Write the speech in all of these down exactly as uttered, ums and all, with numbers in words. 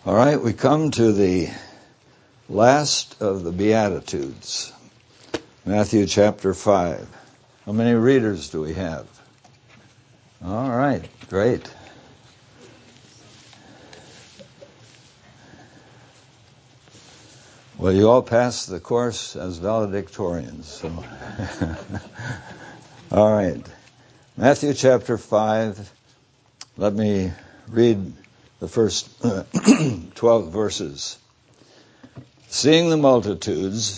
All right, we come to the last of the Beatitudes, Matthew chapter five. How many readers do we have? All right, great. Well, you all passed the course as valedictorians. So. All right, Matthew chapter five. Let me read the first uh, twelve verses. Seeing the multitudes,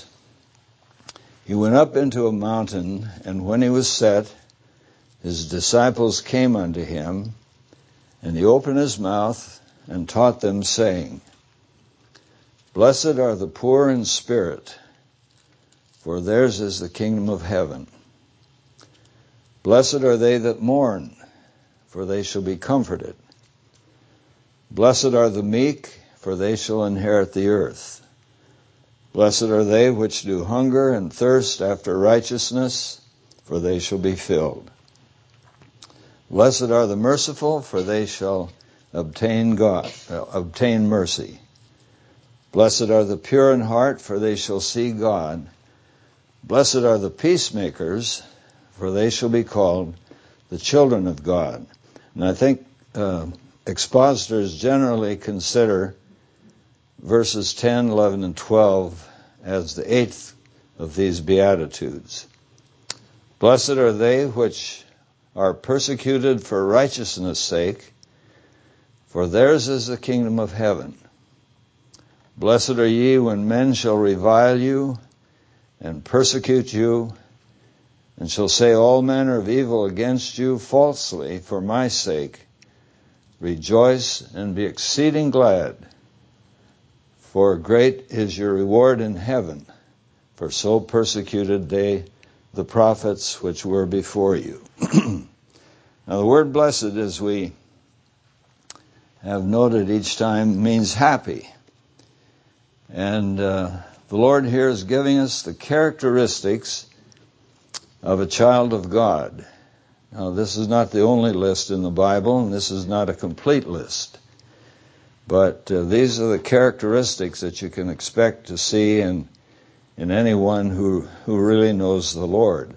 he went up into a mountain, and when he was set, his disciples came unto him, and he opened his mouth and taught them, saying, Blessed are the poor in spirit, for theirs is the kingdom of heaven. Blessed are they that mourn, for they shall be comforted. Blessed are the meek, for they shall inherit the earth. Blessed are they which do hunger and thirst after righteousness, for they shall be filled. Blessed are the merciful, for they shall obtain God, uh, obtain mercy. Blessed are the pure in heart, for they shall see God. Blessed are the peacemakers, for they shall be called the children of God. And I think uh, expositors generally consider verses ten, eleven, and twelve as the eighth of these Beatitudes. Blessed are they which are persecuted for righteousness' sake, for theirs is the kingdom of heaven. Blessed are ye when men shall revile you and persecute you, and shall say all manner of evil against you falsely for my sake. Rejoice and be exceeding glad, for great is your reward in heaven, for so persecuted they the prophets which were before you. Now the word blessed, as we have noted each time, means happy. And uh, the Lord here is giving us the characteristics of a child of God. Now this is not the only list in the Bible, and this is not a complete list. But uh, these are the characteristics that you can expect to see in, in anyone who, who really knows the Lord.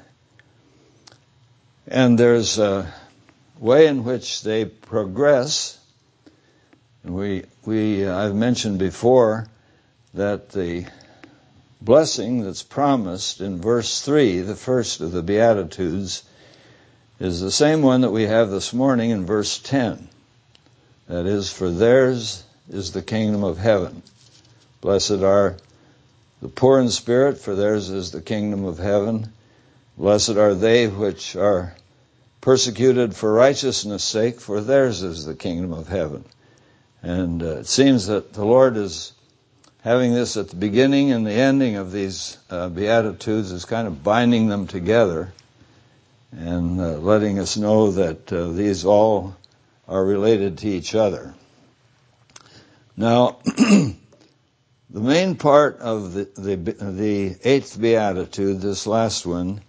And there's a way in which they progress. And we, we, uh, I've mentioned before that the blessing that's promised in verse three, the first of the Beatitudes, is the same one that we have this morning in verse ten. That is, for theirs is the kingdom of heaven. Blessed are the poor in spirit, for theirs is the kingdom of heaven. Blessed are they which are persecuted for righteousness' sake, for theirs is the kingdom of heaven. And uh, it seems that the Lord is having this at the beginning and the ending of these uh, Beatitudes, is kind of binding them together and uh, letting us know that uh, these all are related to each other. Now, the main part of the, the, the eighth Beatitude, this last one,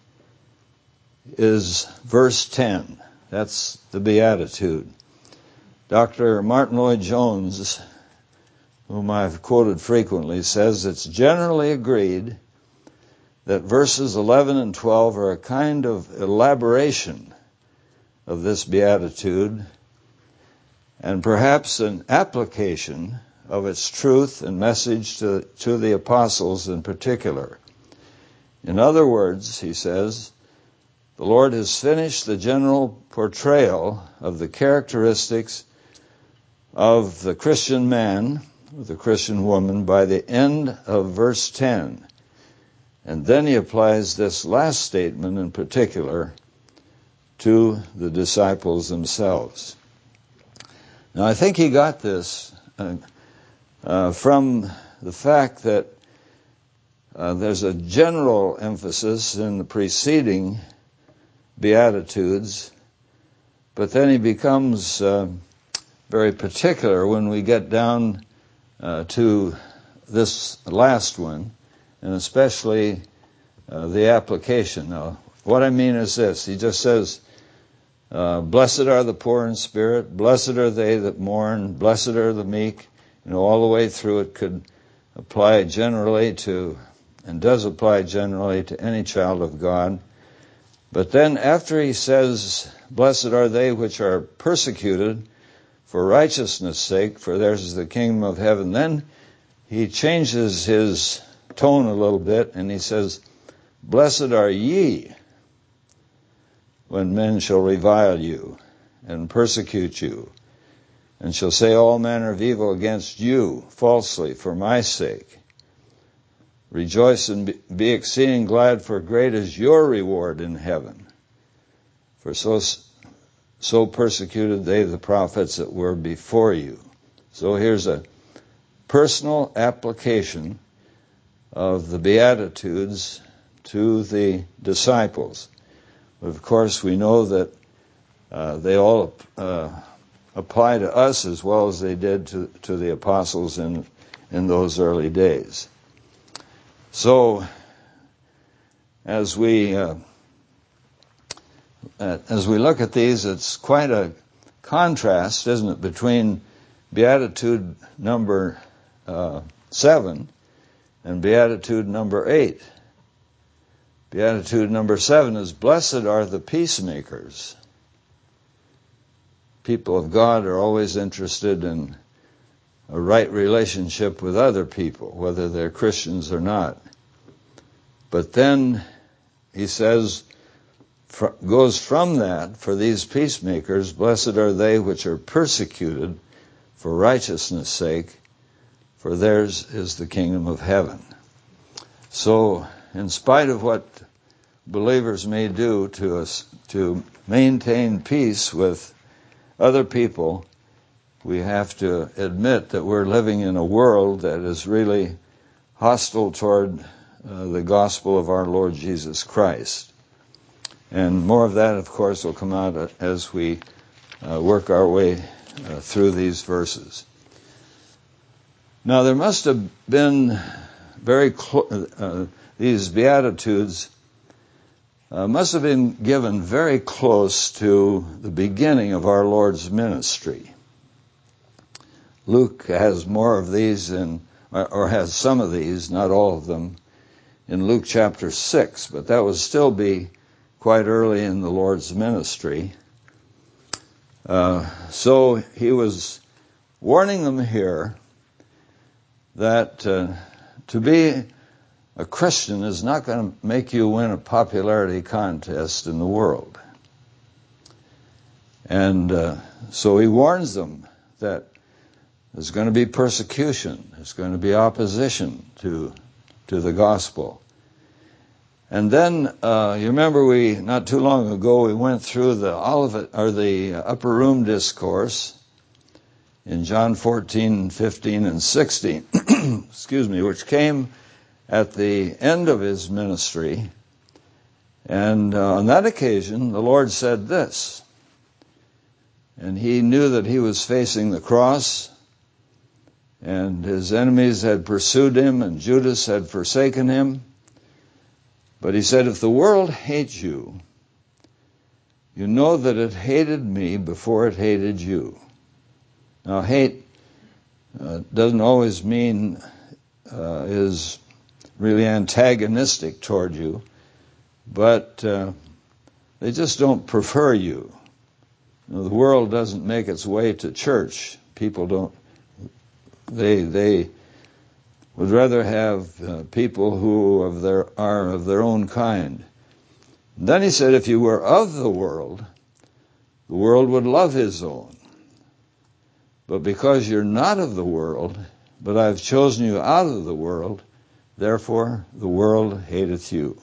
is verse ten. That's the Beatitude. Doctor Martin Lloyd-Jones, whom I've quoted frequently, says it's generally agreed that verses eleven and twelve are a kind of elaboration of this beatitude, and perhaps an application of its truth and message to, to the apostles in particular. In other words, he says, the Lord has finished the general portrayal of the characteristics of the Christian man, the Christian woman, by the end of verse ten. And then he applies this last statement in particular to the disciples themselves. Now, I think he got this uh, uh, from the fact that uh, there's a general emphasis in the preceding Beatitudes, but then he becomes uh, very particular when we get down uh, to this last one, and especially uh, the application. Now, what I mean is this. He just says, uh, blessed are the poor in spirit, blessed are they that mourn, blessed are the meek. you know, all the way through it could apply generally to, and does apply generally to any child of God. But then after he says, blessed are they which are persecuted for righteousness' sake, for theirs is the kingdom of heaven, then he changes his tone a little bit and he says, blessed are ye when men shall revile you and persecute you, and shall say all manner of evil against you falsely for my sake. Rejoice and be exceeding glad, for great is your reward in heaven. For so, so persecuted they the prophets that were before you. So here's a personal application of the Beatitudes to the disciples. But of course, we know that uh, they all uh, apply to us as well as they did to, to the apostles in, in those early days. So, as we uh, as we look at these, it's quite a contrast, isn't it, between Beatitude number uh, seven and Beatitude number eight. Beatitude number seven is, blessed are the peacemakers. People of God are always interested in a right relationship with other people, whether they're Christians or not. But then he says, goes from that, for these peacemakers, blessed are they which are persecuted for righteousness' sake, for theirs is the kingdom of heaven. So, in spite of what believers may do to us to maintain peace with other people, we have to admit that we're living in a world that is really hostile toward uh, the gospel of our Lord Jesus Christ. And more of that, of course, will come out as we uh, work our way uh, through these verses. Now, there must have been very cl- uh, these Beatitudes uh, must have been given very close to the beginning of our Lord's ministry. Luke has more of these in, or has some of these, not all of them, in Luke chapter six, but that would still be quite early in the Lord's ministry. Uh, so he was warning them here that uh, to be a Christian is not going to make you win a popularity contest in the world. And uh, so he warns them that there's going to be persecution. There's going to be opposition to to the gospel. And then uh, you remember we not too long ago we went through the Olivet or the upper room discourse in John fourteen, fifteen, and sixteen. Excuse me, which came at the end of his ministry. And uh, on that occasion, the Lord said this. And he knew that he was facing the cross, and his enemies had pursued him, and Judas had forsaken him. But he said, if the world hates you, you know that it hated me before it hated you. Now, hate uh, doesn't always mean uh, is really antagonistic toward you, but uh, they just don't prefer you. You know, the world doesn't make its way to church. People don't. They they would rather have uh, people who of their are of their own kind. And then he said, if you were of the world, the world would love his own. But because you're not of the world, but I've chosen you out of the world, therefore the world hateth you.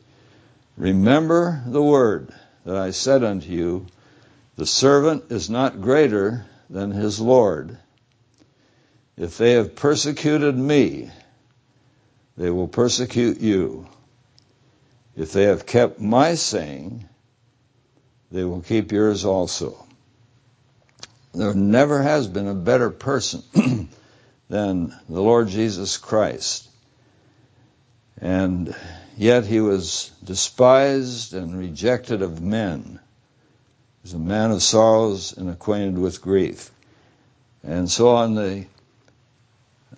Remember the word that I said unto you, the servant is not greater than his Lord. If they have persecuted me, they will persecute you. If they have kept my saying, they will keep yours also. There never has been a better person than the Lord Jesus Christ. And yet he was despised and rejected of men. He was a man of sorrows and acquainted with grief. And so on the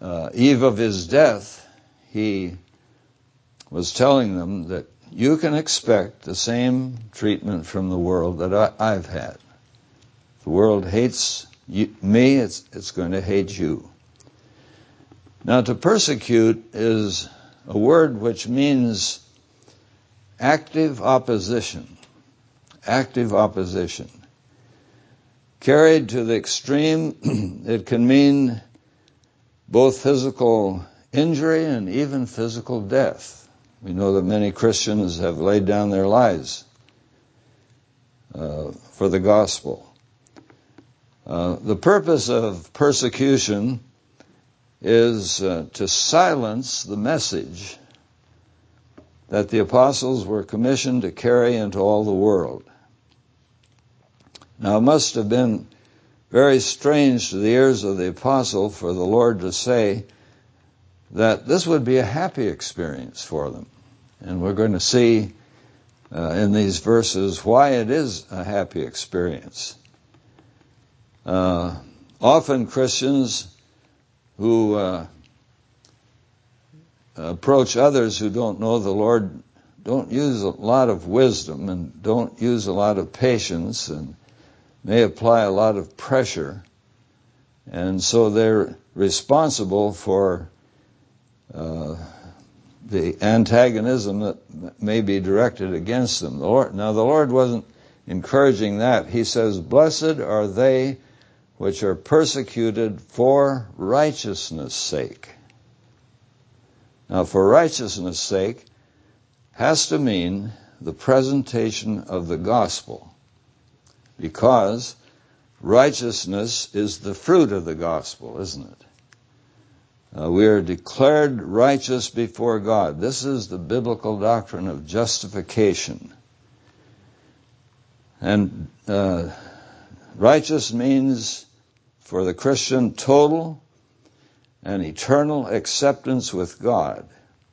uh, eve of his death, he was telling them that you can expect the same treatment from the world that I, I've had. The world hates you, me, it's, it's going to hate you. Now, to persecute is a word which means active opposition. Active opposition. Carried to the extreme, it can mean both physical injury and even physical death. We know that many Christians have laid down their lives uh, for the gospel. Uh, the purpose of persecution is uh, to silence the message that the apostles were commissioned to carry into all the world. Now, it must have been very strange to the ears of the apostle for the Lord to say that this would be a happy experience for them. And we're going to see uh, in these verses why it is a happy experience. Uh, often Christians who uh, approach others who don't know the Lord don't use a lot of wisdom and don't use a lot of patience and may apply a lot of pressure. And so they're responsible for uh, the antagonism that may be directed against them. The Lord, now, the Lord wasn't encouraging that. He says, "Blessed are they which are persecuted for righteousness' sake." Now, for righteousness' sake has to mean the presentation of the gospel, because righteousness is the fruit of the gospel, isn't it? Uh, we are declared righteous before God. This is the biblical doctrine of justification. And uh, righteous means for the Christian total and eternal acceptance with God.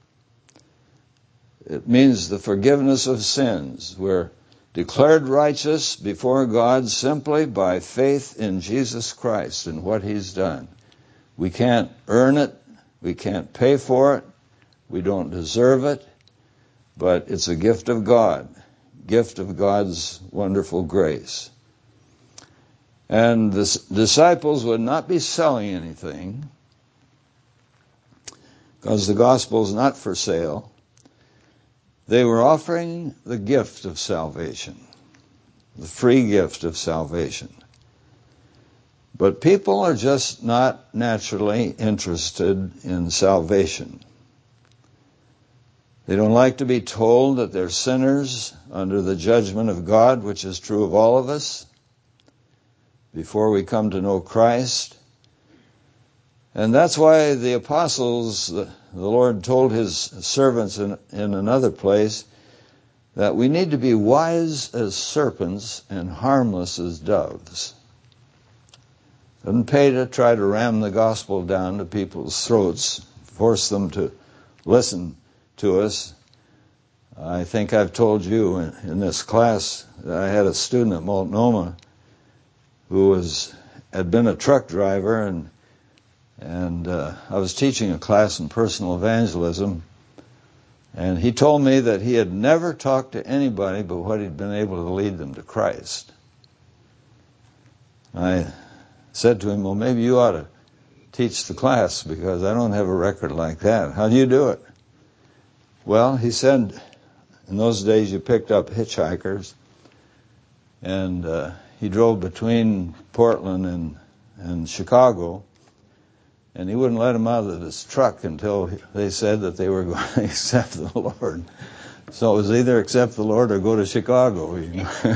It means the forgiveness of sins. We're declared righteous before God simply by faith in Jesus Christ and what He's done. We can't earn it. We can't pay for it. We don't deserve it. But it's a gift of God, gift of God's wonderful grace. And the disciples would not be selling anything, because the gospel is not for sale. They were offering the gift of salvation, the free gift of salvation. But people are just not naturally interested in salvation. They don't like to be told that they're sinners under the judgment of God, which is true of all of us before we come to know Christ. And that's why the apostles, the, the Lord told His servants in, in another place that we need to be wise as serpents and harmless as doves. Doesn't pay to try to ram the gospel down to people's throats, force them to listen to us. I think I've told you in, in this class that I had a student at Multnomah who was had been a truck driver, and and uh, I was teaching a class in personal evangelism, and he told me that he had never talked to anybody but what he'd been able to lead them to Christ. I said to him, "Well, maybe you ought to teach the class, because I don't have a record like that. How do you do it?" Well, he said, in those days you picked up hitchhikers, and uh, he drove between Portland and, and Chicago, and he wouldn't let them out of his truck until they said that they were going to accept the Lord. So it was either accept the Lord or go to Chicago. You know?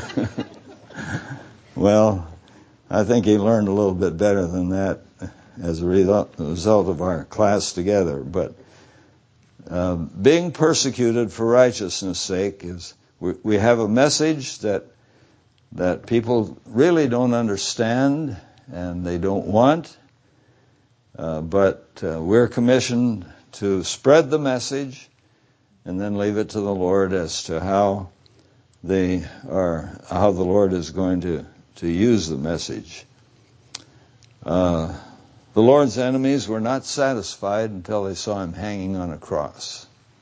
Well, I think he learned a little bit better than that as a result of our class together. But uh, being persecuted for righteousness' sake is, we, we have a message that that people really don't understand and they don't want, uh, but uh, we're commissioned to spread the message and then leave it to the Lord as to how they are, how the Lord is going to, to use the message. Uh, The Lord's enemies were not satisfied until they saw him hanging on a cross.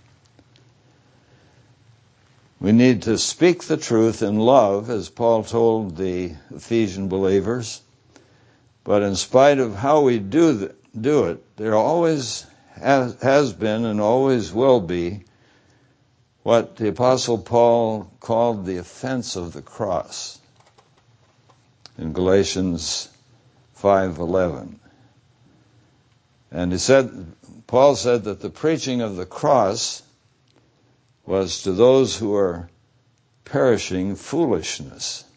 We need to speak the truth in love, as Paul told the Ephesian believers. But in spite of how we do, th- do it, there always has, has been and always will be what the Apostle Paul called the offense of the cross in Galatians five eleven. And he said, Paul said that the preaching of the cross was to those who are perishing foolishness.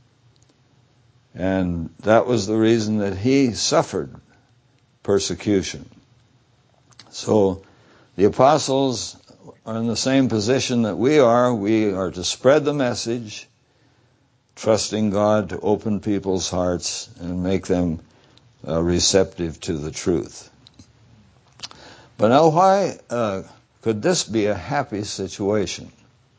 And that was the reason that he suffered persecution. So the apostles are in the same position that we are. We are to spread the message, trusting God to open people's hearts and make them uh, receptive to the truth. But now why uh, could this be a happy situation?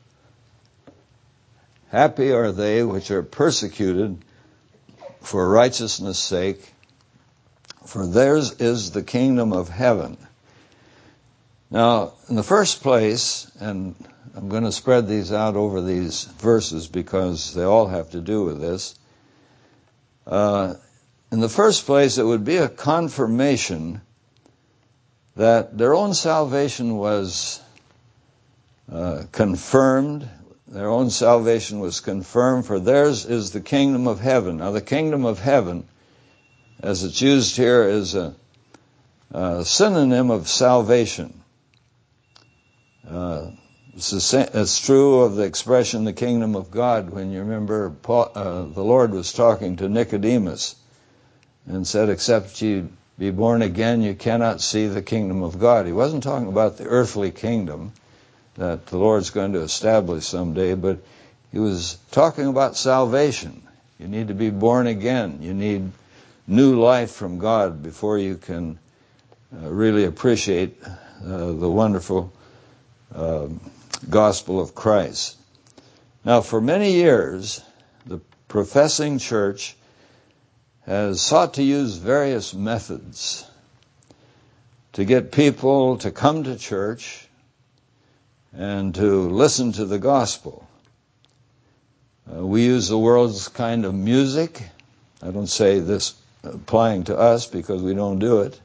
Happy are they which are persecuted for righteousness' sake, for theirs is the kingdom of heaven. Now, in the first place, and I'm going to spread these out over these verses because they all have to do with this. Uh, in the first place, it would be a confirmation that their own salvation was uh, confirmed. Their own salvation was confirmed, for theirs is the kingdom of heaven. Now, the kingdom of heaven, as it's used here, is a, a synonym of salvation. Uh, it's, the, it's true of the expression the kingdom of God. When you remember Paul, uh, the Lord was talking to Nicodemus and said, except you be born again, you cannot see the kingdom of God. He wasn't talking about the earthly kingdom that the Lord's going to establish someday, but he was talking about salvation. You need to be born again. You need new life from God before you can uh, really appreciate uh, the wonderful uh, gospel of Christ. Now, for many years, the professing church has sought to use various methods to get people to come to church and to listen to the gospel. Uh, we use the world's kind of music. I don't say this applying to us because we don't do it.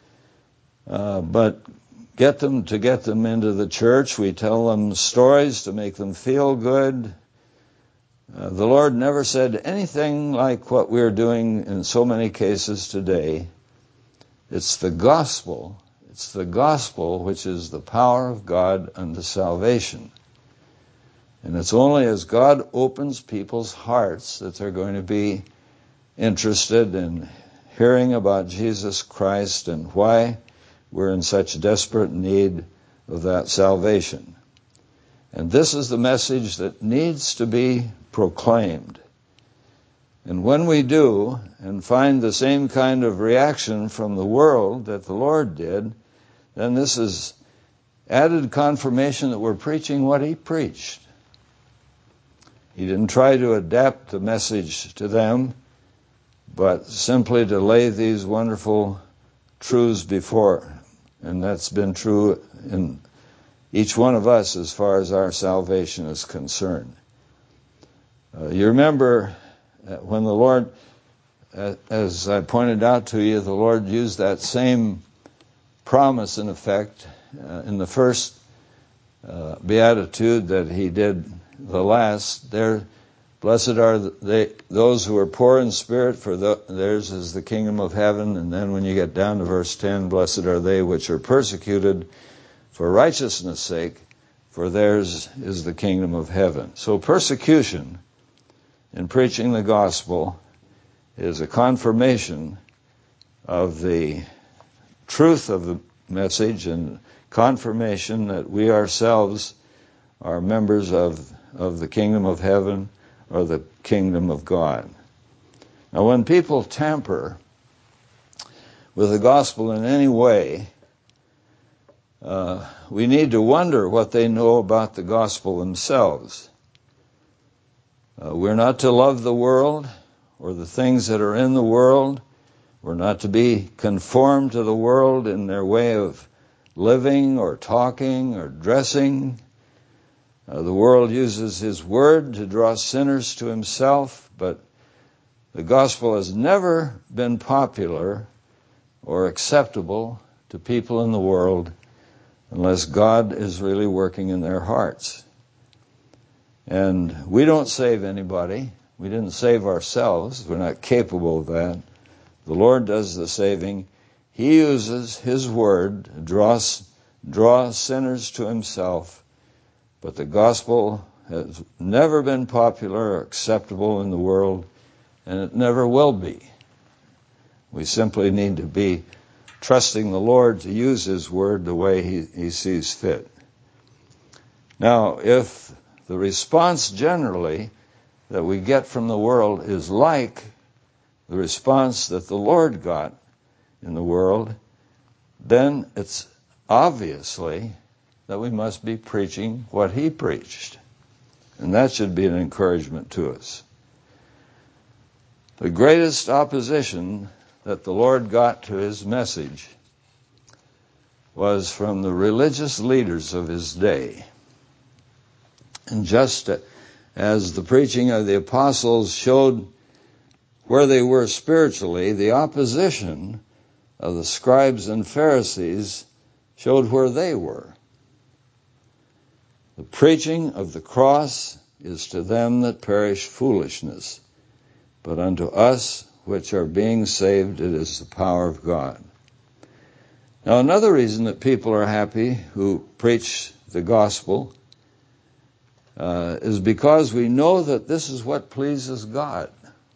Uh, but get them to get them into the church. We tell them stories to make them feel good. Uh, the Lord never said anything like what we're doing in so many cases today. It's the gospel. It's the gospel which is the power of God unto salvation. And it's only as God opens people's hearts that they're going to be interested in hearing about Jesus Christ and why we're in such desperate need of that salvation. And this is the message that needs to be proclaimed. And when we do, and find the same kind of reaction from the world that the Lord did, then this is added confirmation that we're preaching what he preached. He didn't try to adapt the message to them, but simply to lay these wonderful truths before. And that's been true in each one of us as far as our salvation is concerned. Uh, you remember when the Lord, uh, as I pointed out to you, the Lord used that same promise in effect uh, in the first uh, beatitude that he did the last. There, blessed are they, those who are poor in spirit, for the, theirs is the kingdom of heaven. And then when you get down to verse ten, blessed are they which are persecuted for righteousness' sake, for theirs is the kingdom of heaven. So persecution in preaching the gospel is a confirmation of the truth of the message and confirmation that we ourselves are members of, of the kingdom of heaven or the kingdom of God. Now, when people tamper with the gospel in any way, uh, we need to wonder what they know about the gospel themselves. Uh, we're not to love the world or the things that are in the world, We're not to be conformed to the world in their way of living or talking or dressing. Uh, the world uses his word to draw sinners to himself, but the gospel has never been popular or acceptable to people in the world unless God is really working in their hearts. And we don't save anybody. We didn't save ourselves. We're not capable of that. The Lord does the saving. He uses his word to draw, draw sinners to himself. But the gospel has never been popular or acceptable in the world, and it never will be. We simply need to be trusting the Lord to use his word the way he, he sees fit. Now, if the response generally that we get from the world is like the response that the Lord got in the world, then it's obviously that we must be preaching what he preached. And that should be an encouragement to us. The greatest opposition that the Lord got to his message was from the religious leaders of his day. And just as the preaching of the apostles showed where they were spiritually, the opposition of the scribes and Pharisees showed where they were. The preaching of the cross is to them that perish foolishness, but unto us which are being saved it is the power of God. Now, another reason that people are happy who preach the gospel uh, is because we know that this is what pleases God.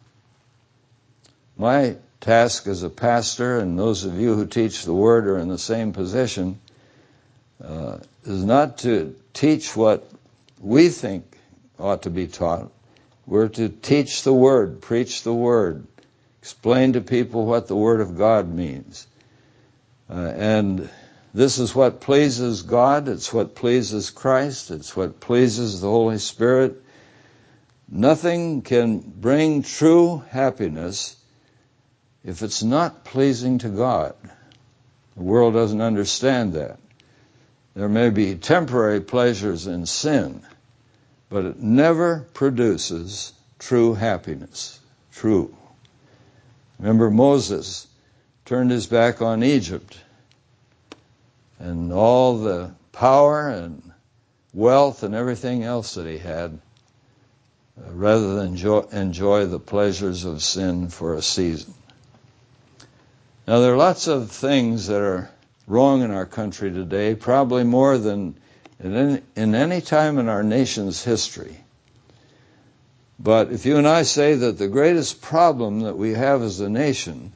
My task as a pastor, and those of you who teach the word are in the same position, uh, is not to teach what we think ought to be taught. We're to teach the word, preach the word, explain to people what the word of God means. Uh, and this is what pleases God. It's what pleases Christ. It's what pleases the Holy Spirit. Nothing can bring true happiness if it's not pleasing to God. The world doesn't understand that. There may be temporary pleasures in sin, but it never produces true happiness. True. Remember, Moses turned his back on Egypt and all the power and wealth and everything else that he had, uh, rather than enjoy, enjoy the pleasures of sin for a season. Now, there are lots of things that are wrong in our country today, probably more than in any, in any time in our nation's history. But if you and I say that the greatest problem that we have as a nation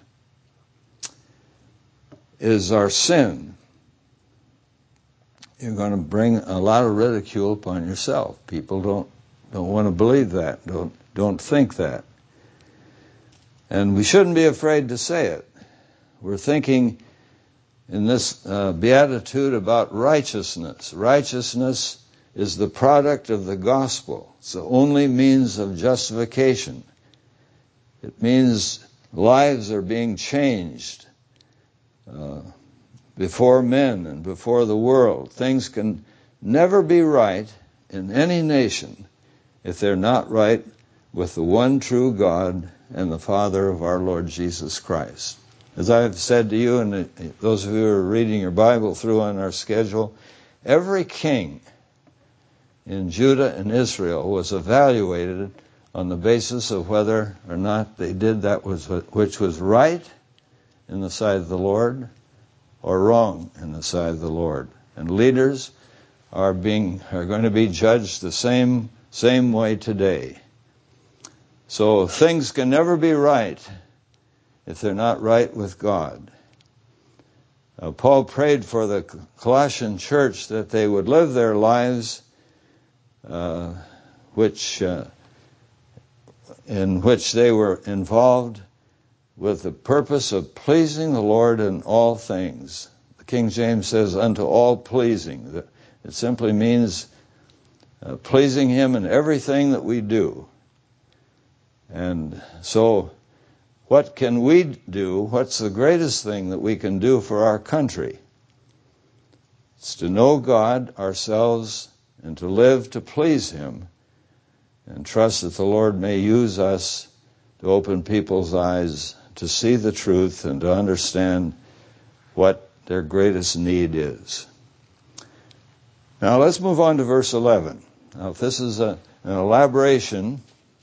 is our sin, you're going to bring a lot of ridicule upon yourself. People don't don't want to believe that, don't don't think that. And we shouldn't be afraid to say it. We're thinking in this uh, beatitude about righteousness. Righteousness is the product of the gospel. It's the only means of justification. It means lives are being changed uh, before men and before the world. Things can never be right in any nation if they're not right with the one true God and the Father of our Lord Jesus Christ. As I have said to you, and those of you who are reading your Bible through on our schedule, every king in Judah and Israel was evaluated on the basis of whether or not they did that was which was right in the sight of the Lord or wrong in the sight of the Lord. And leaders are being are going to be judged the same same way today. So things can never be right if they're not right with God. Uh, Paul prayed for the Colossian church that they would live their lives uh, which uh, in which they were involved with the purpose of pleasing the Lord in all things. The King James says, unto all pleasing. It simply means uh, pleasing Him in everything that we do. And so what can we do? What's the greatest thing that we can do for our country? It's to know God ourselves and to live to please Him, and trust that the Lord may use us to open people's eyes to see the truth and to understand what their greatest need is. Now let's move on to verse eleven. Now if this is a, an elaboration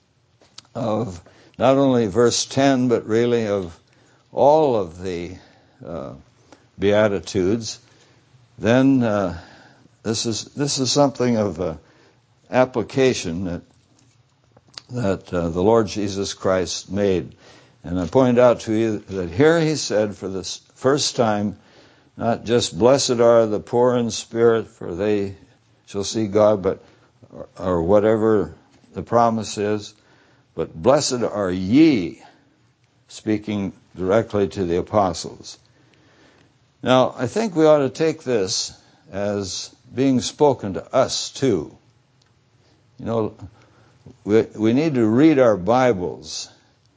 of not only verse ten, but really of all of the uh, Beatitudes, then uh, this is this is something of an application that that uh, the Lord Jesus Christ made. And I point out to you that here He said for the first time, not just blessed are the poor in spirit, for they shall see God, but or, or whatever the promise is, but blessed are ye, speaking directly to the apostles. Now, I think we ought to take this as being spoken to us too. You know, we, we need to read our Bibles.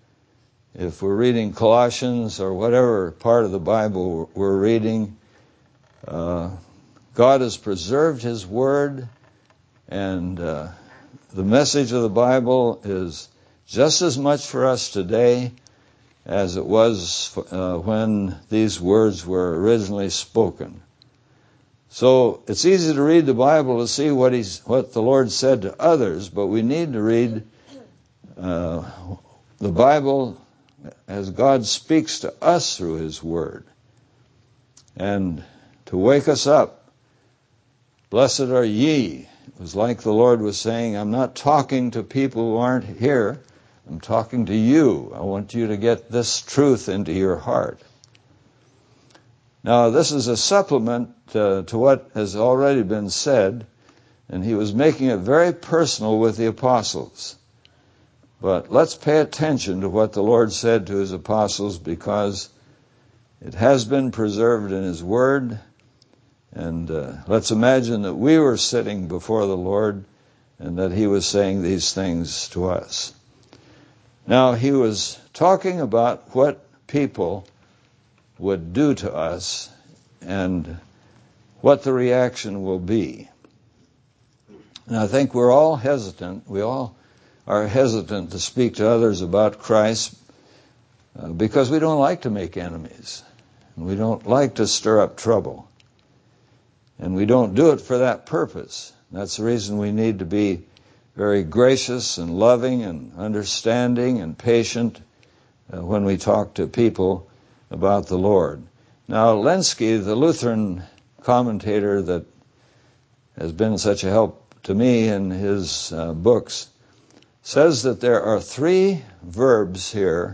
If we're reading Colossians or whatever part of the Bible we're reading, uh, God has preserved His Word, and uh, the message of the Bible is just as much for us today as it was uh, when these words were originally spoken. So it's easy to read the Bible to see what he's, what the Lord said to others, but we need to read uh, the Bible as God speaks to us through His Word, and to wake us up. Blessed are ye. It was like the Lord was saying, I'm not talking to people who aren't here. I'm talking to you. I want you to get this truth into your heart. Now, this is a supplement uh, to what has already been said, and He was making it very personal with the apostles. But let's pay attention to what the Lord said to His apostles, because it has been preserved in His Word. And uh, let's imagine that we were sitting before the Lord and that He was saying these things to us. Now, He was talking about what people would do to us and what the reaction will be. And I think we're all hesitant. We all are hesitant to speak to others about Christ uh, because we don't like to make enemies. And we don't like to stir up trouble. And we don't do it for that purpose. That's the reason we need to be very gracious and loving and understanding and patient uh, when we talk to people about the Lord. Now, Lenski, the Lutheran commentator that has been such a help to me in his uh, books, says that there are three verbs here.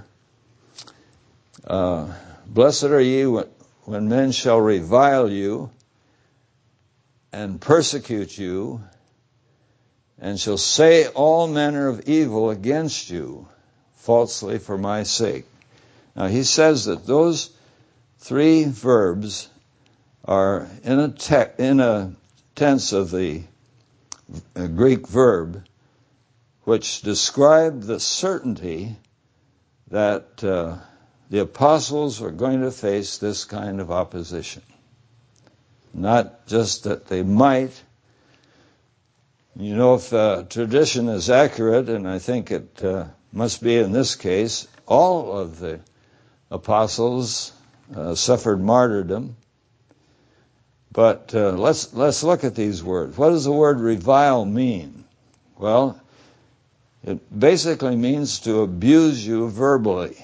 Uh, Blessed are ye when men shall revile you and persecute you, and shall say all manner of evil against you, falsely for my sake. Now he says that those three verbs are in a, te- in a tense of the Greek verb, which describe the certainty that uh, the apostles are going to face this kind of opposition. Not just that they might. You know, if uh, tradition is accurate, and I think it uh, must be in this case, all of the apostles uh, suffered martyrdom. But uh, let's let's look at these words. What does the word revile mean? Well, it basically means to abuse you verbally,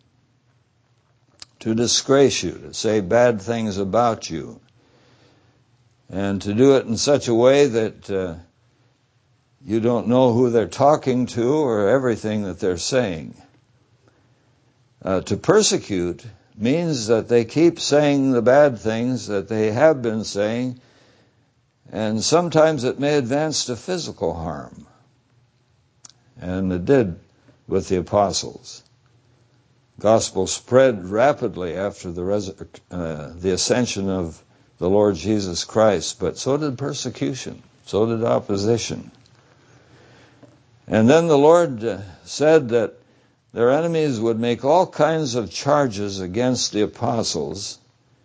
to disgrace you, to say bad things about you, and to do it in such a way that uh, you don't know who they're talking to or everything that they're saying. Uh, to persecute means that they keep saying the bad things that they have been saying, and sometimes it may advance to physical harm. And it did with the apostles. Gospel spread rapidly after the res- uh, the ascension of the Lord Jesus Christ, but so did persecution, so did opposition. And then the Lord uh, said that their enemies would make all kinds of charges against the apostles,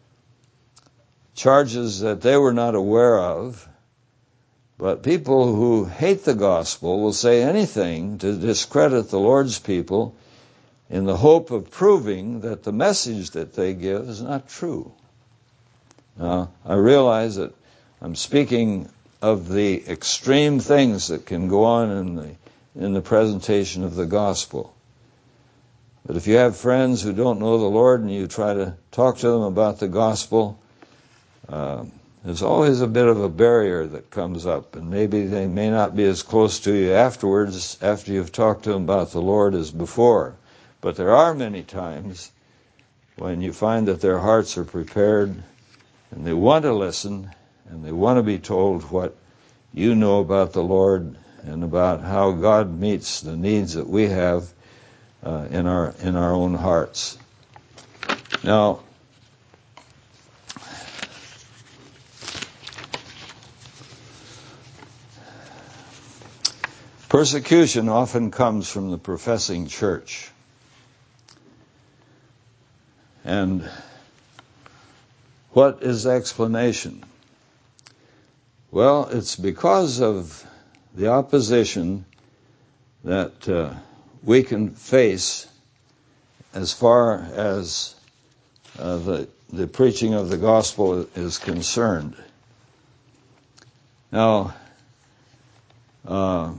charges that they were not aware of. But people who hate the gospel will say anything to discredit the Lord's people in the hope of proving that the message that they give is not true. Now, I realize that I'm speaking of the extreme things that can go on in the in the presentation of the gospel. But if you have friends who don't know the Lord and you try to talk to them about the gospel, uh, there's always a bit of a barrier that comes up, and maybe they may not be as close to you afterwards, after you've talked to them about the Lord, as before. But there are many times when you find that their hearts are prepared and they want to listen and they want to be told what you know about the Lord and about how God meets the needs that we have uh, in our in our own hearts. Now, persecution often comes from the professing church. And what is the explanation? Well, it's because of the opposition that uh, we can face as far as uh, the, the preaching of the gospel is concerned. Now, uh,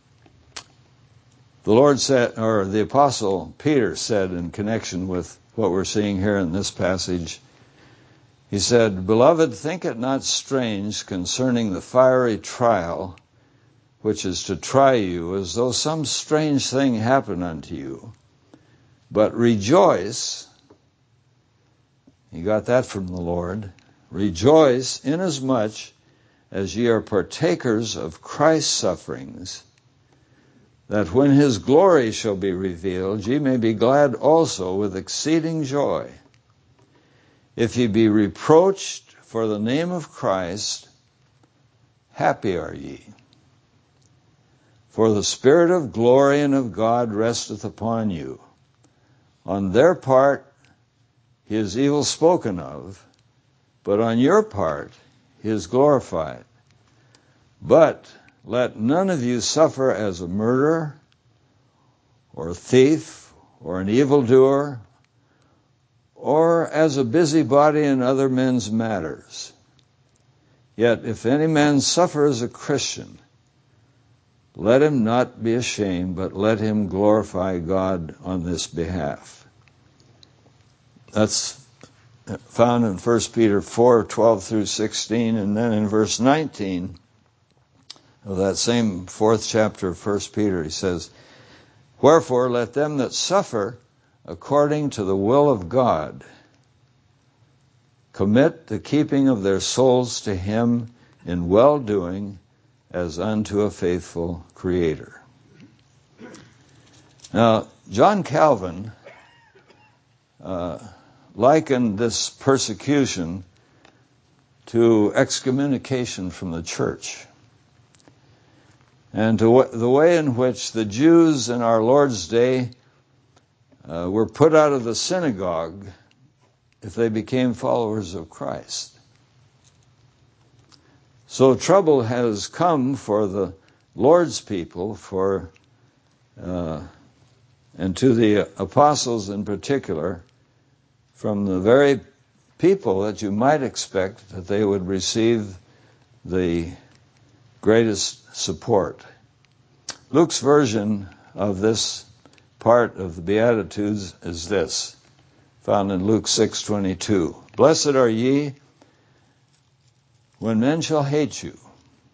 the Lord said, or the Apostle Peter said in connection with what we're seeing here in this passage, he said, "Beloved, think it not strange concerning the fiery trial which is to try you, as though some strange thing happened unto you. But rejoice," you got that from the Lord, "rejoice inasmuch as ye are partakers of Christ's sufferings, that when his glory shall be revealed, ye may be glad also with exceeding joy. If ye be reproached for the name of Christ, happy are ye. For the Spirit of glory and of God resteth upon you. On their part he is evil spoken of, but on your part he is glorified. But let none of you suffer as a murderer, or a thief, or an evildoer, or as a busybody in other men's matters. Yet if any man suffer as a Christian, let him not be ashamed, but let him glorify God on this behalf." That's found in First Peter four, twelve through sixteen, and then in verse nineteen of that same fourth chapter of First Peter, he says, "Wherefore let them that suffer according to the will of God commit the keeping of their souls to him in well-doing as unto a faithful Creator." Now, John Calvin uh, likened this persecution to excommunication from the church, and to the way in which the Jews in our Lord's day uh, were put out of the synagogue if they became followers of Christ. So trouble has come for the Lord's people, for uh, and to the apostles in particular, from the very people that you might expect that they would receive the greatest support. Luke's version of this part of the Beatitudes is this, found in Luke six twenty-two. "Blessed are ye when men shall hate you,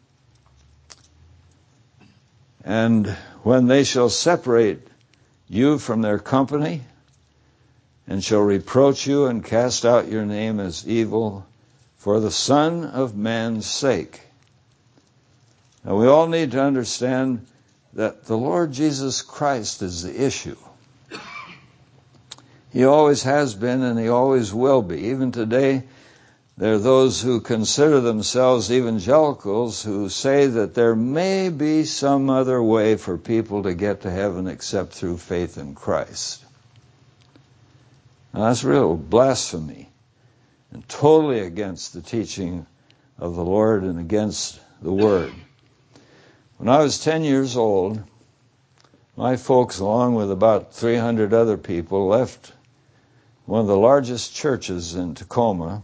and when they shall separate you from their company, and shall reproach you and cast out your name as evil for the Son of Man's sake." Now we all need to understand that the Lord Jesus Christ is the issue. He always has been and he always will be. Even today, There are those who consider themselves evangelicals who say that there may be some other way for people to get to heaven except through faith in Christ. Now, that's real blasphemy and totally against the teaching of the Lord and against the Word. When I was ten years old, my folks, along with about three hundred other people, left one of the largest churches in Tacoma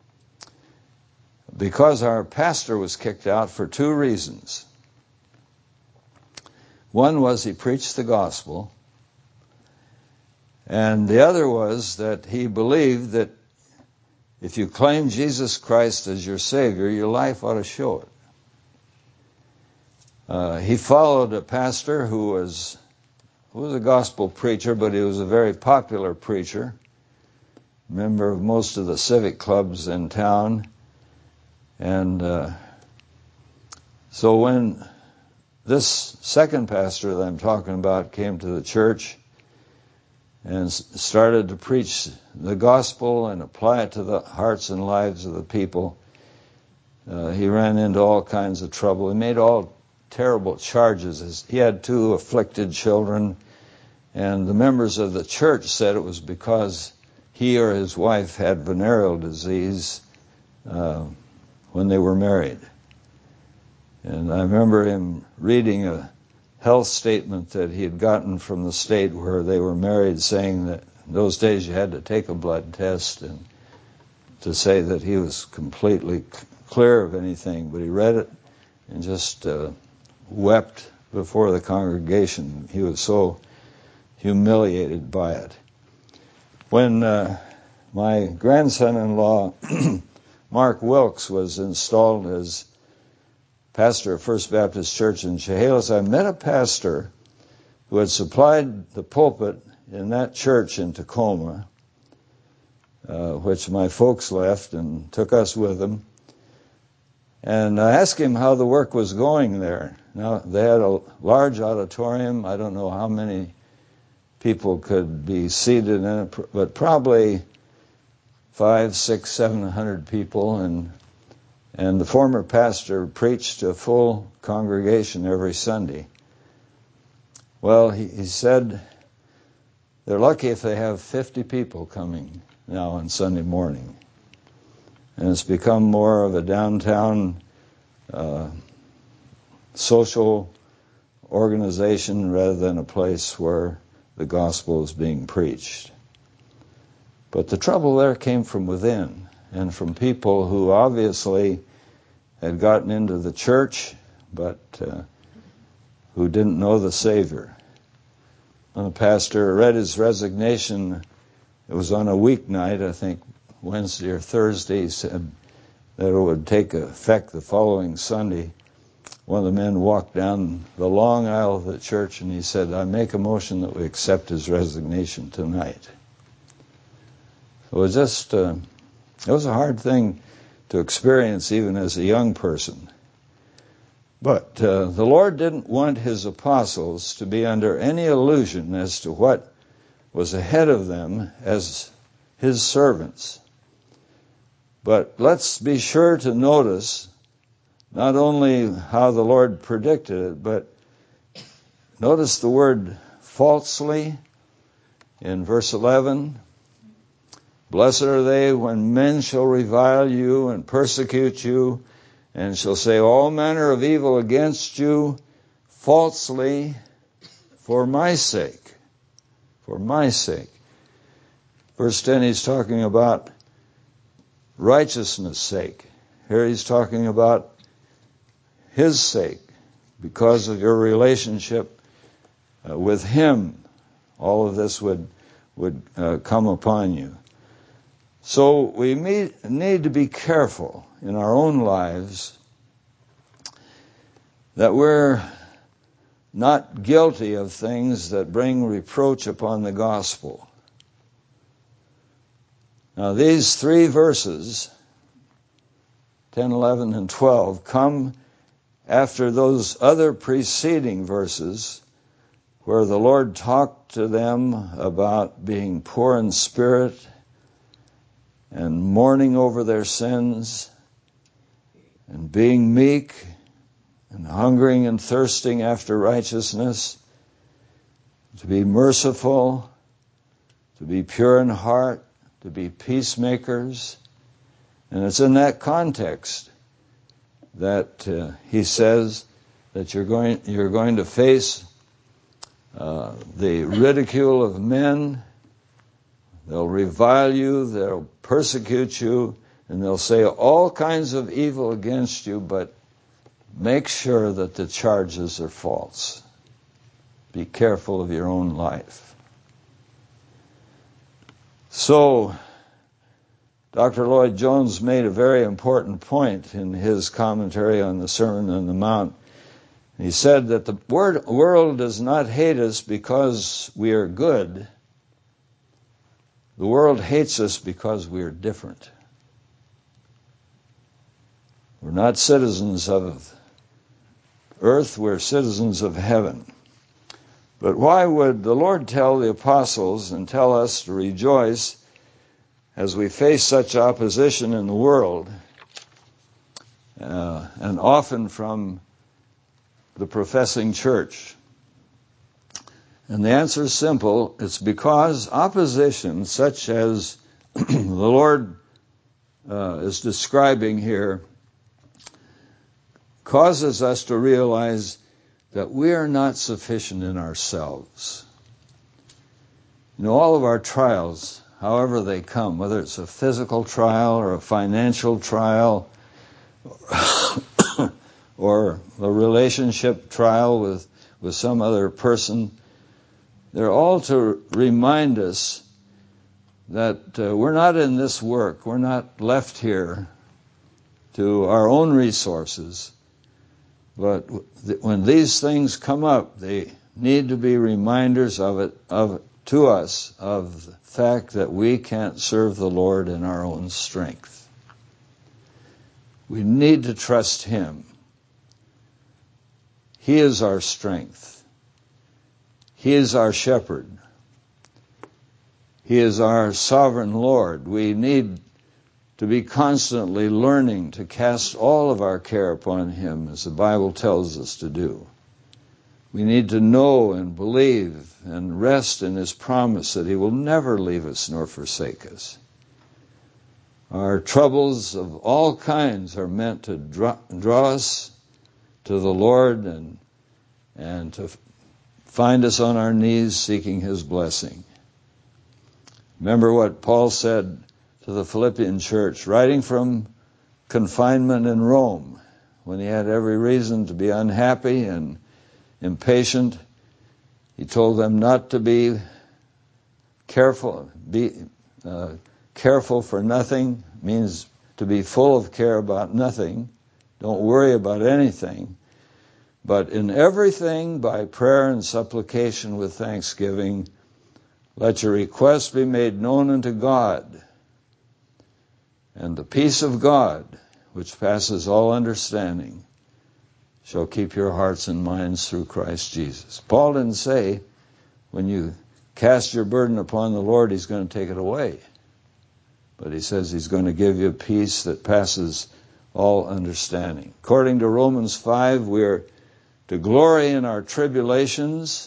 because our pastor was kicked out for two reasons. One was he preached the gospel, and the other was that he believed that if you claim Jesus Christ as your Savior, your life ought to show it. Uh, he followed a pastor who was, who was a gospel preacher, but he was a very popular preacher, member of most of the civic clubs in town. And uh, so when this second pastor that I'm talking about came to the church and started to preach the gospel and apply it to the hearts and lives of the people, uh, he ran into all kinds of trouble. He made all terrible charges. He had two afflicted children, and the members of the church said it was because he or his wife had venereal disease uh, when they were married. And I remember him reading a health statement that he had gotten from the state where they were married, saying that in those days you had to take a blood test and to say that he was completely clear of anything. But he read it and just uh, wept before the congregation. He was so humiliated by it. When uh, my grandson-in-law Mark Wilkes was installed as pastor of First Baptist Church in Chehalis, I met a pastor who had supplied the pulpit in that church in Tacoma, uh, which my folks left and took us with them. And I asked him how the work was going there. Now, they had a large auditorium. I don't know how many people could be seated in it, but probably five, six, seven hundred people, and and the former pastor preached to a full congregation every Sunday. Well, he, he said they're lucky if they have fifty people coming now on Sunday morning, and it's become more of a downtown uh, social organization rather than a place where the gospel is being preached. But the trouble there came from within, and from people who obviously had gotten into the church, but uh, who didn't know the Savior. When the pastor read his resignation, it was on a weeknight, I think Wednesday or Thursday, he said that it would take effect the following Sunday. One of the men walked down the long aisle of the church and he said, I make a motion that we accept his resignation tonight. It was just, uh, it was a hard thing to experience even as a young person. But uh, the Lord didn't want his apostles to be under any illusion as to what was ahead of them as his servants. But let's be sure to notice not only how the Lord predicted it, but notice the word falsely in verse eleven. Blessed are they when men shall revile you and persecute you, and shall say all manner of evil against you falsely for my sake. For my sake. Verse ten, he's talking about righteousness' sake. Here he's talking about his sake, because of your relationship uh, with him. All of this would would uh, come upon you. So we need to be careful in our own lives that we're not guilty of things that bring reproach upon the gospel. Now these three verses, ten, eleven, and twelve, come after those other preceding verses where the Lord talked to them about being poor in spirit and mourning over their sins and being meek and hungering and thirsting after righteousness, to be merciful, to be pure in heart, to be peacemakers. And it's in that context that uh, he says that you're going you're going to face uh, the ridicule of men. They'll revile you, they'll persecute you, and they'll say all kinds of evil against you, but make sure that the charges are false. Be careful of your own life. So, Doctor Lloyd Jones made a very important point in his commentary on the Sermon on the Mount. He said that the world does not hate us because we are good. The world hates us because we are different. We're not citizens of earth, we're citizens of heaven. But why would the Lord tell the apostles and tell us to rejoice as we face such opposition in the world, uh, and often from the professing church? And the answer is simple. It's because opposition, such as the Lord uh, is describing here, causes us to realize that we are not sufficient in ourselves. You know, all of our trials, however they come, whether it's a physical trial or a financial trial or a relationship trial with, with some other person, they're all to remind us that uh, we're not in this work. We're not left here to our own resources. But th- when these things come up, they need to be reminders of it, of to us, of the fact that we can't serve the Lord in our own strength. We need to trust Him. He is our strength. He is our shepherd. He is our sovereign Lord. We need to be constantly learning to cast all of our care upon Him, as the Bible tells us to do. We need to know and believe and rest in His promise that He will never leave us nor forsake us. Our troubles of all kinds are meant to draw, draw us to the Lord and, and to find us on our knees seeking His blessing. Remember what Paul said to the Philippian church, writing from confinement in Rome, when he had every reason to be unhappy and impatient. He told them not to be careful, be uh, careful for nothing, means to be full of care about nothing. Don't worry about anything. But in everything, by prayer and supplication with thanksgiving, let your requests be made known unto God. And the peace of God, which passes all understanding, shall keep your hearts and minds through Christ Jesus. Paul didn't say, when you cast your burden upon the Lord, He's going to take it away. But he says He's going to give you peace that passes all understanding. According to Romans five, we're to glory in our tribulations,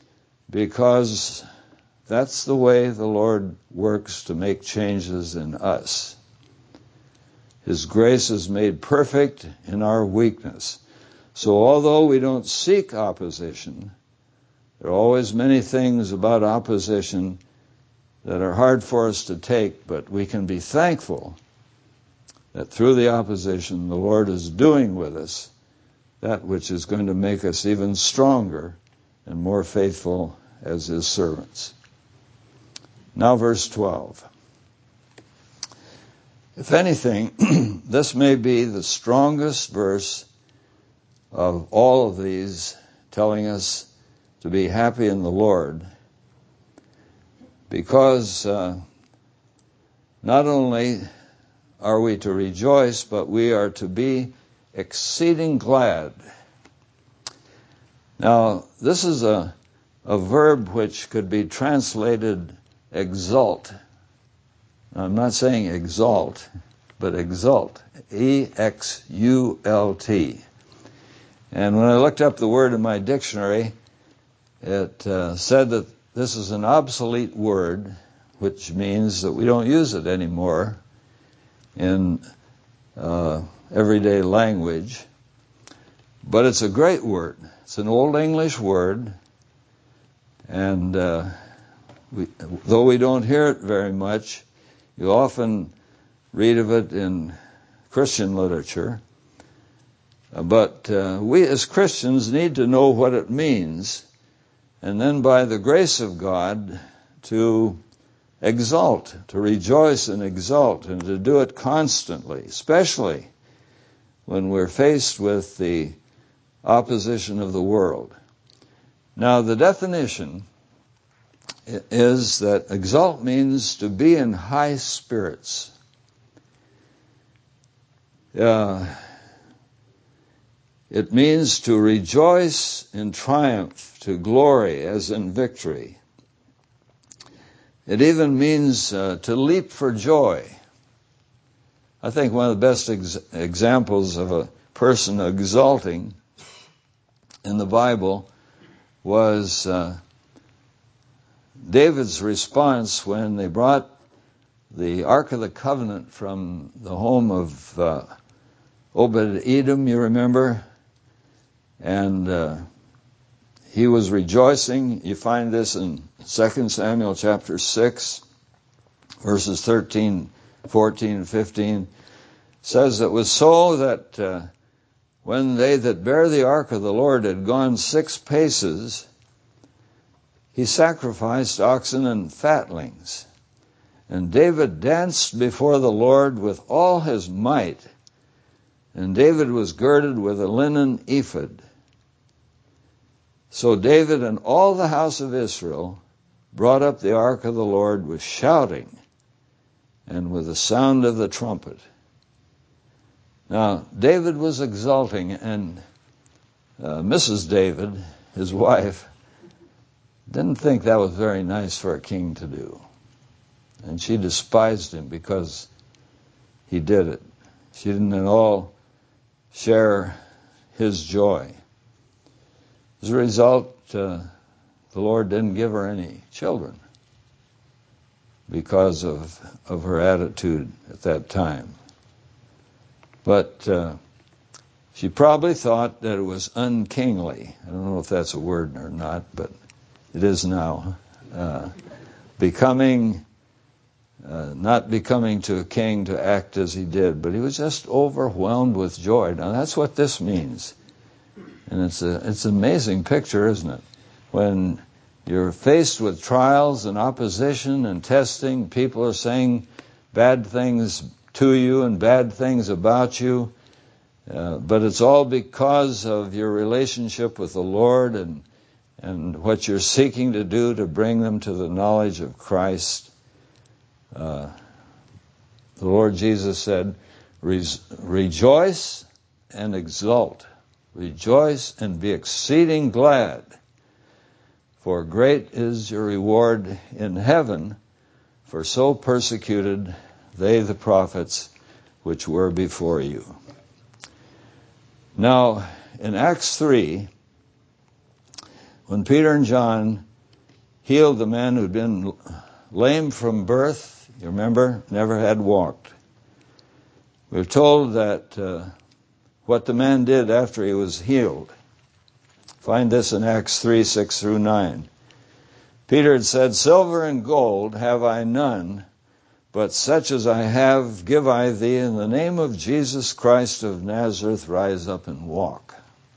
because that's the way the Lord works to make changes in us. His grace is made perfect in our weakness. So although we don't seek opposition, there are always many things about opposition that are hard for us to take, but we can be thankful that through the opposition the Lord is doing with us that which is going to make us even stronger and more faithful as His servants. Now verse twelve. If anything, this may be the strongest verse of all of these, telling us to be happy in the Lord, because uh, not only are we to rejoice, but we are to be exceeding glad. Now, this is a, a verb which could be translated exult. I'm not saying exalt, but exult. E X U L T. And when I looked up the word in my dictionary, it uh, said that this is an obsolete word, which means that we don't use it anymore in uh, everyday language. But it's a great word. It's an Old English word, and uh, we, though we don't hear it very much, you often read of it in Christian literature. Uh, but uh, we as Christians need to know what it means, and then by the grace of God to exalt, to rejoice and exult, and to do it constantly, especially when we're faced with the opposition of the world. Now, the definition is that exalt means to be in high spirits. Uh, it means to rejoice in triumph, to glory as in victory. It even means uh, to leap for joy. I think one of the best ex- examples of a person exulting in the Bible was uh, David's response when they brought the Ark of the Covenant from the home of uh, Obed-Edom, you remember? And uh, he was rejoicing. You find this in Second Samuel chapter six, verses thirteen, fourteen, and fifteen. It says it was so that uh, when they that bear the ark of the Lord had gone six paces, he sacrificed oxen and fatlings. And David danced before the Lord with all his might. And David was girded with a linen ephod. So David and all the house of Israel brought up the ark of the Lord with shouting and with the sound of the trumpet. Now, David was exulting, and uh, Missus David, his wife, didn't think that was very nice for a king to do. And she despised him because he did it. She didn't at all share his joy. As a result, uh, the Lord didn't give her any children because of, of her attitude at that time. But uh, she probably thought that it was unkingly. I don't know if that's a word or not, but it is now. Uh, becoming, uh, not becoming to a king to act as he did, but he was just overwhelmed with joy. Now that's what this means. And it's a, it's an amazing picture, isn't it? When you're faced with trials and opposition and testing, people are saying bad things to you and bad things about you, uh, but it's all because of your relationship with the Lord and and what you're seeking to do to bring them to the knowledge of Christ. Uh, the Lord Jesus said, rejoice and exult. Rejoice and be exceeding glad, for great is your reward in heaven, for so persecuted they the prophets which were before you. Now, in Acts three, when Peter and John healed the man who'd been lame from birth, you remember, never had walked, we're told that uh, what the man did after he was healed. Find this in Acts three, six through nine. Peter had said, silver and gold have I none, but such as I have give I thee. In the name of Jesus Christ of Nazareth, rise up and walk.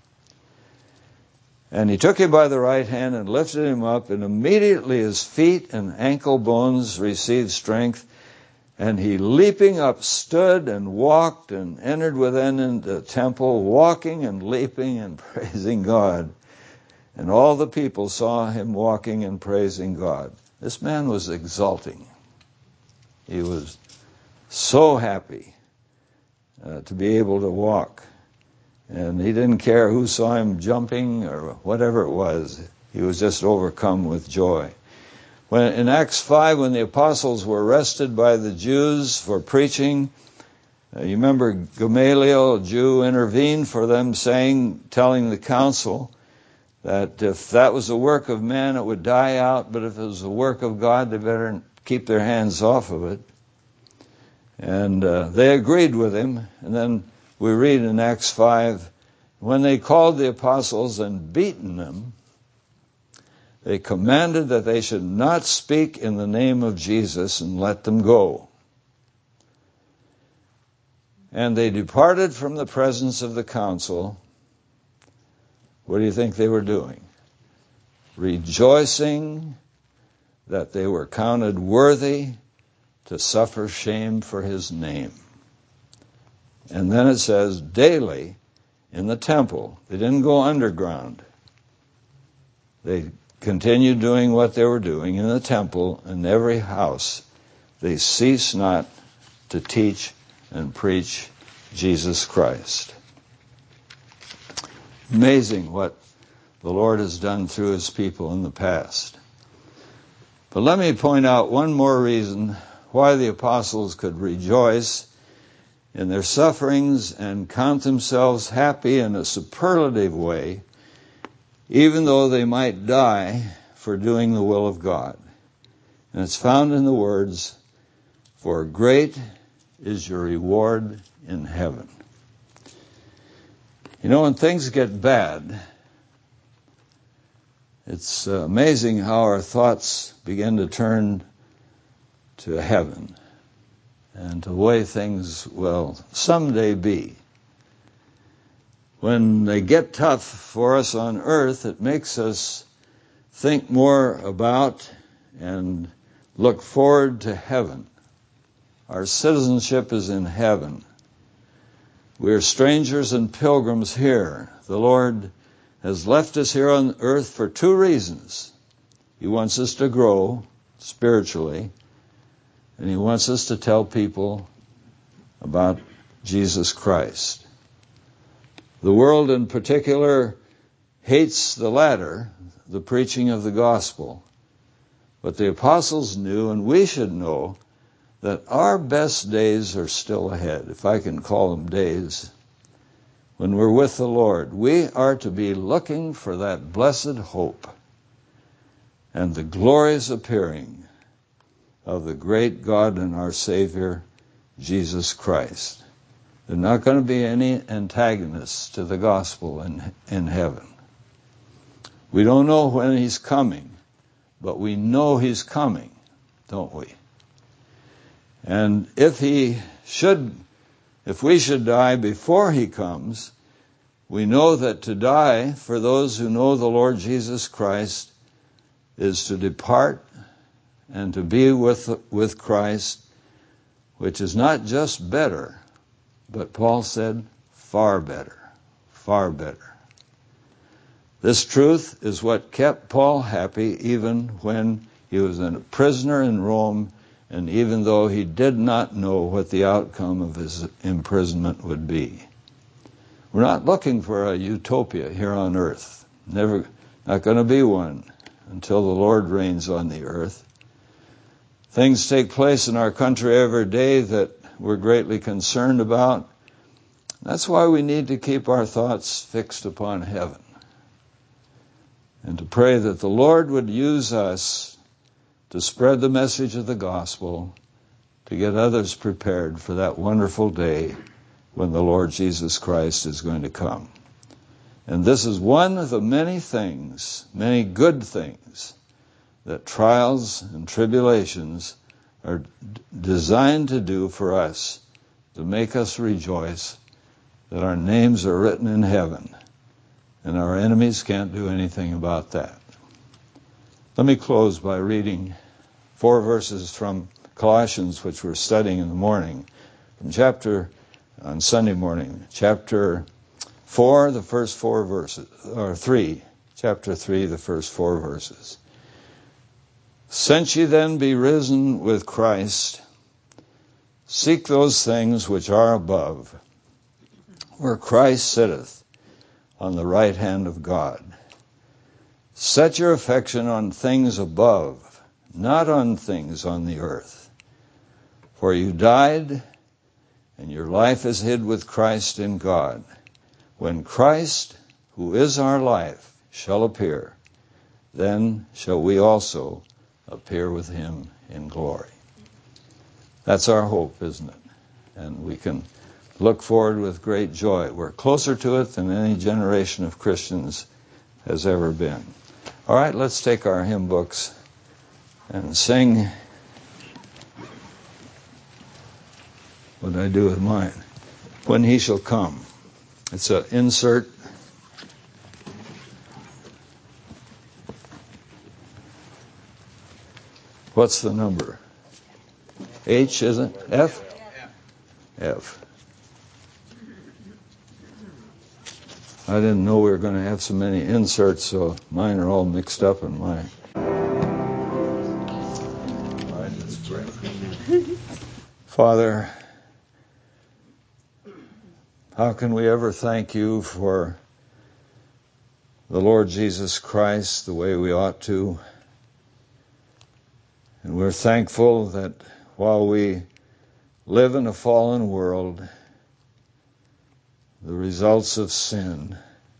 And he took him by the right hand and lifted him up, and immediately his feet and ankle bones received strength. And he, leaping up, stood and walked and entered within into the temple, walking and leaping and praising God. And all the people saw him walking and praising God. This man was exulting. He was so happy uh, to be able to walk. And he didn't care who saw him jumping or whatever it was. He was just overcome with joy. When in Acts five, when the apostles were arrested by the Jews for preaching, uh, you remember Gamaliel, a Jew, intervened for them, saying, telling the council that if that was the work of men, it would die out, but if it was the work of God, they better keep their hands off of it. And uh, they agreed with him. And then we read in Acts five, when they called the apostles and beaten them, they commanded that they should not speak in the name of Jesus and let them go. And they departed from the presence of the council. What do you think they were doing? Rejoicing that they were counted worthy to suffer shame for his name. And then it says, daily in the temple. They didn't go underground. They continued doing what they were doing in the temple, in every house. They ceased not to teach and preach Jesus Christ. Amazing what the Lord has done through his people in the past. But let me point out one more reason why the apostles could rejoice in their sufferings and count themselves happy in a superlative way, even though they might die for doing the will of God. And it's found in the words, for great is your reward in heaven. You know, when things get bad, it's uh, amazing how our thoughts begin to turn to heaven and to the way things will someday be. When they get tough for us on earth, it makes us think more about and look forward to heaven. Our citizenship is in heaven. We are strangers and pilgrims here. The Lord has left us here on earth for two reasons. He wants us to grow spiritually, and he wants us to tell people about Jesus Christ. The world in particular hates the latter, the preaching of the gospel. But the apostles knew, and we should know, that our best days are still ahead, if I can call them days, when we're with the Lord. We are to be looking for that blessed hope and the glorious appearing of the great God and our Savior, Jesus Christ. There are not going to be any antagonists to the gospel in, in heaven. We don't know when he's coming, but we know he's coming, don't we? And if he should, if we should die before he comes, we know that to die for those who know the Lord Jesus Christ is to depart and to be with, with Christ, which is not just better, but Paul said, far better, far better. This truth is what kept Paul happy even when he was a prisoner in Rome, and even though he did not know what the outcome of his imprisonment would be. We're not looking for a utopia here on earth. Never, not going to be one until the Lord reigns on the earth. Things take place in our country every day that we're greatly concerned about. That's why we need to keep our thoughts fixed upon heaven and to pray that the Lord would use us to spread the message of the gospel, to get others prepared for that wonderful day when the Lord Jesus Christ is going to come. And this is one of the many things, many good things, that trials and tribulations are d- designed to do for us, to make us rejoice that our names are written in heaven, and our enemies can't do anything about that. Let me close by reading four verses from Colossians, which we're studying in the morning, from chapter, on Sunday morning, chapter four, the first four verses, or three, chapter three, the first four verses. Since ye then be risen with Christ, seek those things which are above, where Christ sitteth on the right hand of God. Set your affection on things above, not on things on the earth. For you died, and your life is hid with Christ in God. When Christ, who is our life, shall appear, then shall we also appear with him in glory. That's our hope, isn't it? And we can look forward with great joy. We're closer to it than any generation of Christians has ever been. All right, let's take our hymn books and sing. What did I do with mine? When He Shall Come. It's an insert. What's the number? H, isn't it? F? F. I didn't know we were going to have so many inserts, so mine are all mixed up in mine. All right, let's pray. Father, how can we ever thank you for the Lord Jesus Christ the way we ought to? And we're thankful that while we live in a fallen world, the results of sin,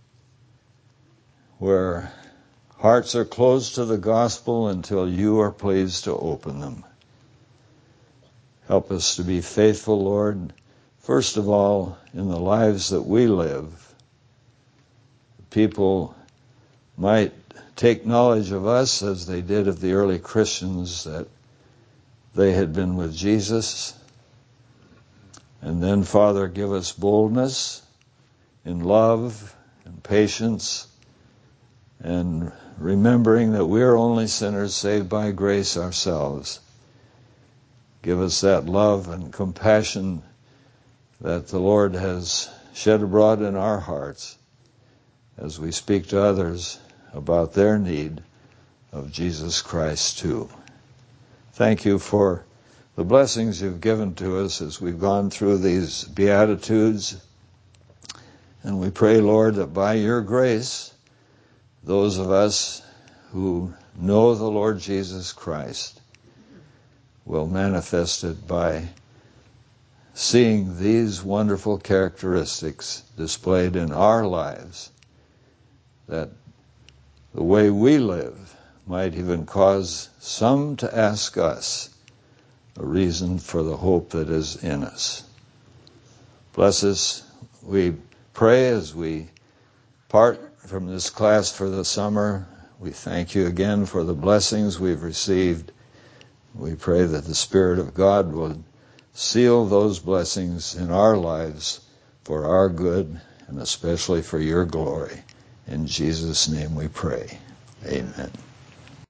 where hearts are closed to the gospel until you are pleased to open them. Help us to be faithful, Lord, first of all, in the lives that we live. People might take knowledge of us as they did of the early Christians, that they had been with Jesus. And then, Father, give us boldness in love and patience, and remembering that we're only sinners saved by grace ourselves. Give us that love and compassion that the Lord has shed abroad in our hearts as we speak to others about their need of Jesus Christ too. Thank you for the blessings you've given to us as we've gone through these Beatitudes. And we pray, Lord, that by your grace, those of us who know the Lord Jesus Christ will manifest it by seeing these wonderful characteristics displayed in our lives, that the way we live might even cause some to ask us a reason for the hope that is in us. Bless us, we pray, as we part from this class for the summer. We thank you again for the blessings we've received. We pray that the Spirit of God will seal those blessings in our lives for our good and especially for your glory. In Jesus' name we pray. Amen.